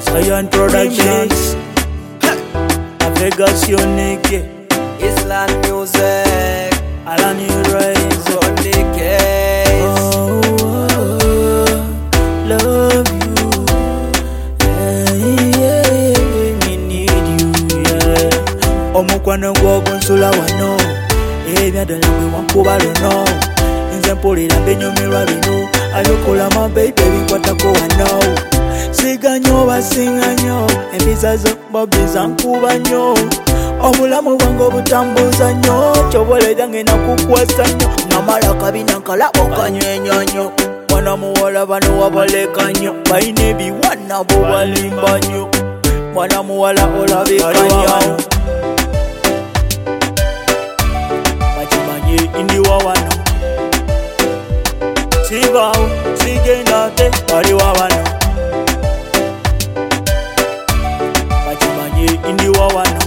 Zion Productions, Vegas Unique, Island Music, Alan Rise, Ronnie Case. Love you, me need you, yeah. Omukwano gwo nsula wano, ebyadala gwe wankuba luno. Nze mpulira mbenyumirwa bino, ayokola my baby bikwatako wano. Siga nnyo basinga nnyo, empisa zo bobi zankuba nnyo. Obulamu bwange obutambuza nnyo, kyobole jange nakukwasa nnyo. Namala kabina nkalabo kanywenya nnyo. Mwana muwala bano wabaleka nnyo, balina ebiwana bo balimba nnyo. Mwana muwala olabika nnyo, bakimanye indiwa wano. Sivaawo sigenda te baliwa wano, bakimanye indiwa wano.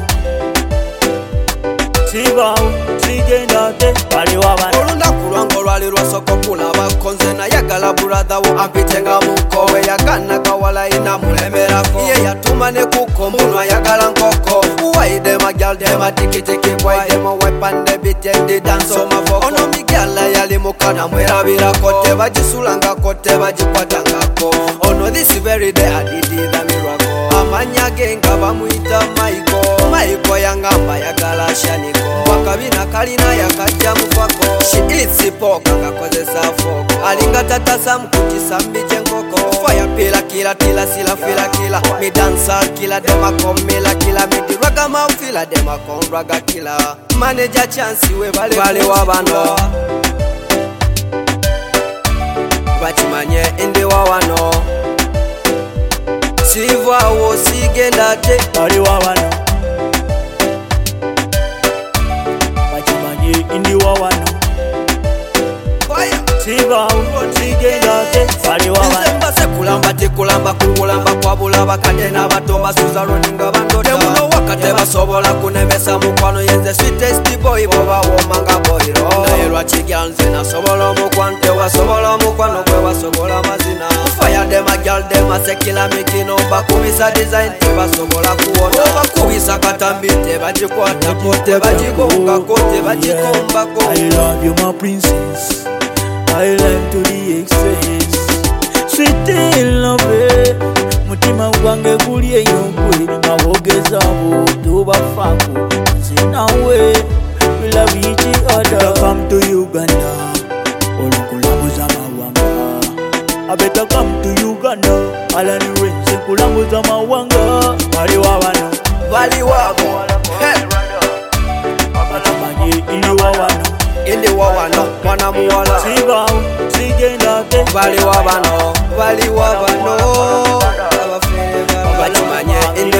Sivaawo sigenda te baliwa wano. Olunaku lwange olwali lwasooka okulabako, nze nayagala buradha wo ampitenga muko. We yagana kawala ina mulemerako, ye yatuma ne kuko munu ayagala nkoko. Why them a girl them a tiki tiki, why them a wipe and they beat and they dance on my vocal. Ono migala yali mukana mwerabirako, tebagisulangako tebagikwatangako. Ono this very day adidira miracle. Amanya genga bamuyita Maiko yangamba yagala shaniko. Wakabina kalina yakajja mufako. She eats pork ngakozesa foko. Alinga tata samkutisa mbije nkoko. Fire pila kila tila sila fila kila. Me dancer kila dema komela kila. Me di raga mafila dema kon raga kila. Manager chance we bale wabano. Bakimanye indi wawano. Sivaawo sigenda te baliwa wano, bakimanye indiwa wano. Sivaawo sigenda te baliwa wano. Nze kulamba tekulamba kungulamba kwabula bakadde n'abato basuza roninga bandoda. Temuno wakate basobola kunemesa mukwano, yenze sweetest boy boba womanga boyiro. Naye lwaki gyal nze nasobola omukwano, tewasobola omukwano gwe wasobola mazina. Fire dem a gyal dem a sekila mikino, bakubisa design tebasobola kuwona. Bakubisa katambi tebagikwata ko, tebagikongako tebagikombako. I love you my princess, I love to the excess. Sweet in love, mutima gwange guli enyongwe. Mawogeza abo tobafako, nze nawe we love each other. Come to Uganda, olukulabuza mawanga. I better come to Uganda, Alan Rise kulambuza mawanga. Baliwa wano, baliwa bakimanye indiwa wano. Indiwa wano, mwana muwala. Sivaawo sigenda te baliwa bano, bakimanye